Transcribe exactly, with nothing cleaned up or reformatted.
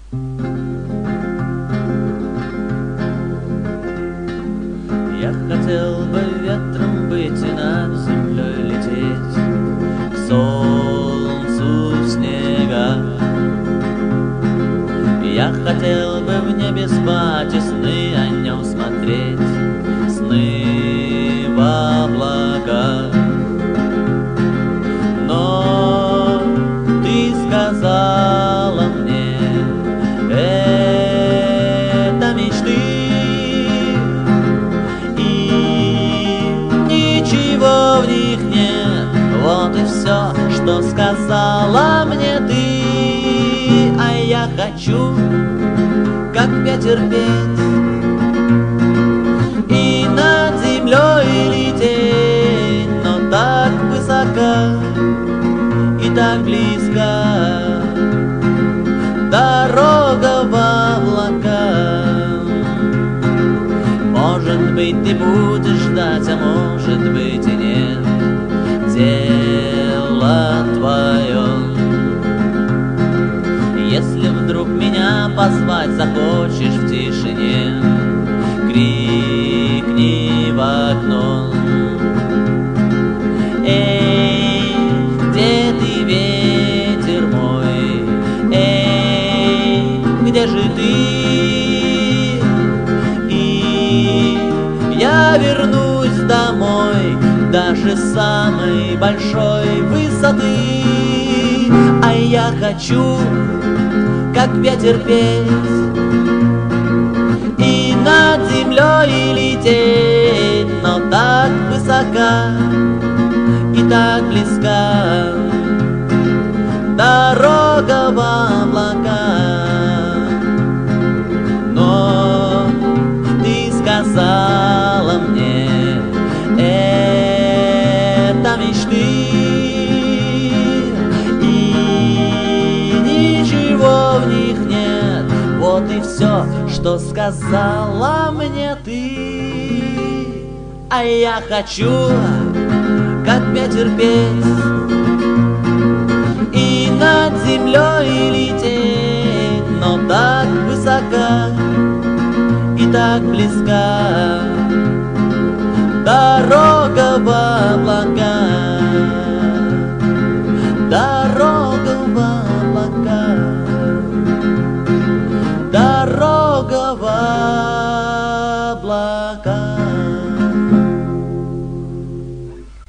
Я хотел бы ветром быть и над землей лететь, к солнцу в снега. Я хотел бы в небе спать и сны о нем смотреть, сны в облаках. Но ты сказала мне, это мечты, и ничего в них нет. Вот и все, что сказала мне ты. А я хочу, как ветер, петь и над землей лететь, но так высоко и так близко дорога в облака. Может быть, ты будешь ждать, а может быть и нет. Дело твое. Если вдруг меня позвать захочешь в тишине, крикни в окно. Эй, где ты, ветер мой? Эй, где же ты? И я вернусь домой даже с самой большой высоты. А я хочу, как ветер, петь и над землей лететь, но так высоко и так близка дорога в облака. Но ты сказала мне, это мечты, в них нет. Вот и все, что сказала мне ты. А я хочу, как ветер, петь и над землей лететь, но так высоко и так близка дорога в облака.